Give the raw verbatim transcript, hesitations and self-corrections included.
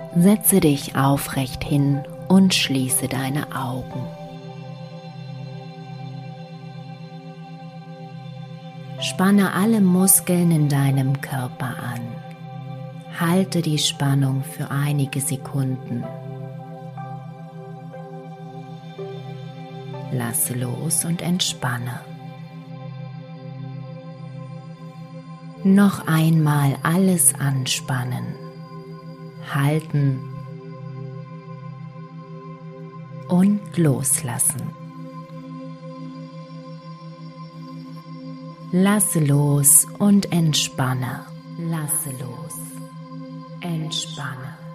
Setze dich aufrecht hin und schließe deine Augen. Spanne alle Muskeln in deinem Körper an. Halte die Spannung für einige Sekunden. Lasse los und entspanne. Noch einmal alles anspannen, halten und loslassen. Lasse los und entspanne. Lasse los. Entspanne.